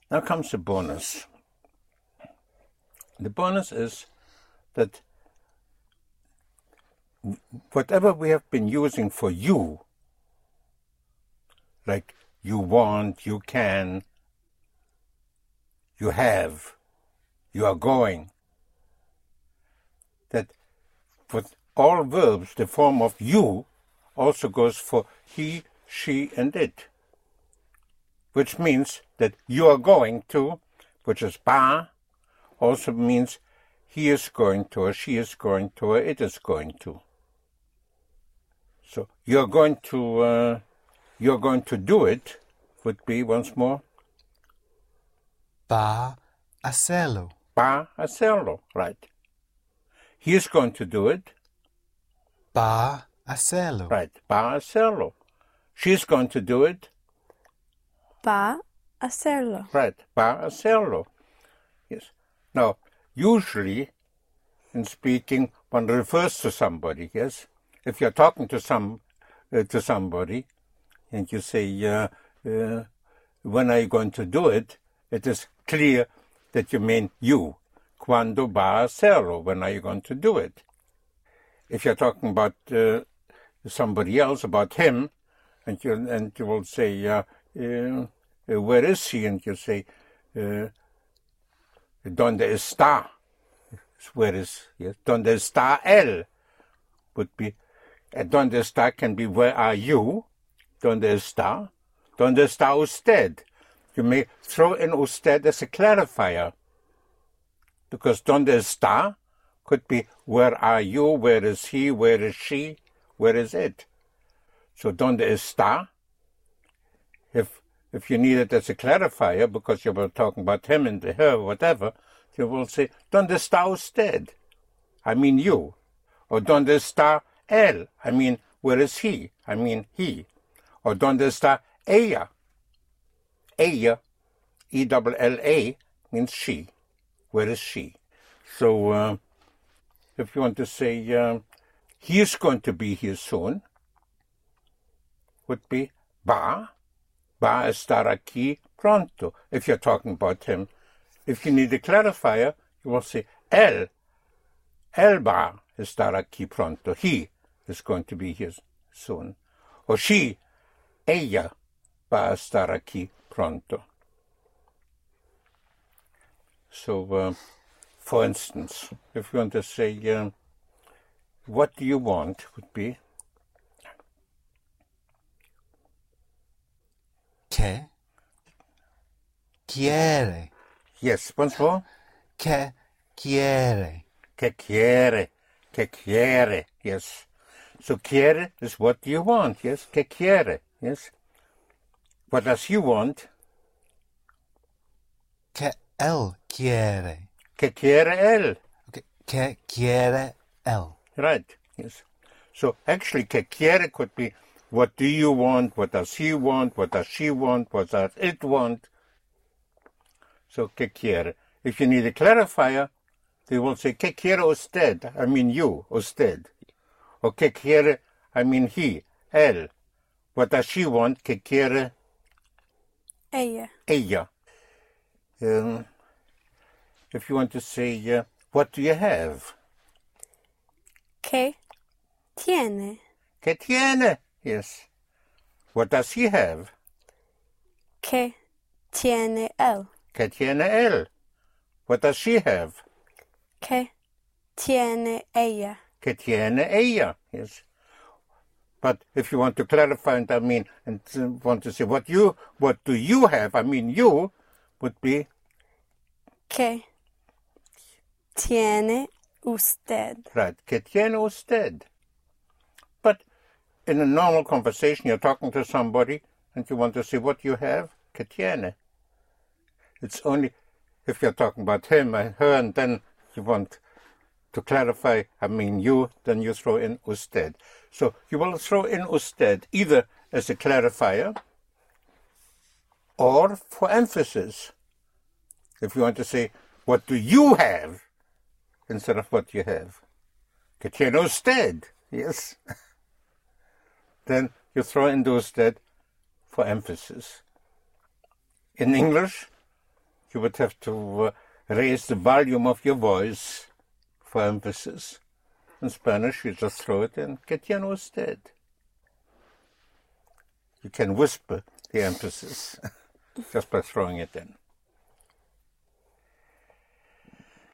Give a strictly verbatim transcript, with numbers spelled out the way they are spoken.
Now comes the bonus. The bonus is that whatever we have been using for you, like you want, you can, you have, you are going, that for all verbs, the form of you also goes for he, she, and it, which means that you are going to, which is ba, also means he is going to, or she is going to, or it is going to. So you are going to, uh, you are going to do it would be once more va a hacerlo. Va a hacerlo, right? He is going to do it. Va a hacerlo. Right, va a hacerlo. She is going to do it. Va a hacerlo. Right, va a hacerlo. Yes. Now, usually, in speaking, one refers to somebody, yes? If you're talking to some uh, to somebody, and you say, uh, uh, when are you going to do it? It is clear that you mean you. Cuando va a hacerlo? When are you going to do it? If you're talking about uh, somebody else, about him, and you and you will say, uh, uh, where is he? And you say, uh, ¿Dónde está? Where is, yes? ¿Dónde está él? Would be, uh, ¿Dónde está can be, where are you? ¿Dónde está? ¿Dónde está usted? You may throw in usted as a clarifier, because ¿Dónde está? Could be, where are you? Where is he? Where is she? Where is it? So, ¿Dónde está? If if you need it as a clarifier, because you were talking about him and her, whatever, you will say, ¿Dónde está usted? I mean you. Or ¿Dónde está él? I mean, where is he? I mean he. Or ¿Dónde está ella? Ella, E L L A, means she. Where is she? So, uh, if you want to say, uh, he is going to be here soon, would be va, va a estar aquí pronto, if you're talking about him. If you need a clarifier, you will say, él, él va a estar aquí pronto. He is going to be here soon. Or she, ella, va a estar aquí pronto. So, uh, for instance, if you want to say, uh, what do you want, would be Que quiere. Yes, once more. Que quiere. Que quiere. Que quiere. Yes. So quiere is what do you want, yes? Que quiere. Yes. What does he want? Que él quiere. Que quiere él. Okay. Que quiere él. Right. Yes. So actually, que quiere could be, what do you want? What does he want? What does she want? What does it want? So, que quiere. If you need a clarifier, they will say, que quiere usted? I mean you, usted. Or que quiere, I mean he, él. What does she want? Que quiere Ella. ella. Um, if you want to say, uh, what do you have? Que tiene. Que tiene? Yes. What does he have? Que tiene él. Que tiene él? What does she have? Que tiene ella. Que tiene ella? Yes. But if you want to clarify, and I mean, and want to say what you, what do you have? I mean, you would be Que tiene usted. right. Que tiene usted? But in a normal conversation, you're talking to somebody, and you want to say what you have. Que tiene? It's only if you're talking about him and her, and then you want to clarify, I mean you, then you throw in usted. So you will throw in usted either as a clarifier or for emphasis. If you want to say, what do you have? Instead of what you have. Que tiene usted? Yes. Then you throw in the usted for emphasis. In English, you would have to uh, raise the volume of your voice for emphasis. In Spanish, you just throw it in, ¿qué tiene usted? You can whisper the emphasis just by throwing it in.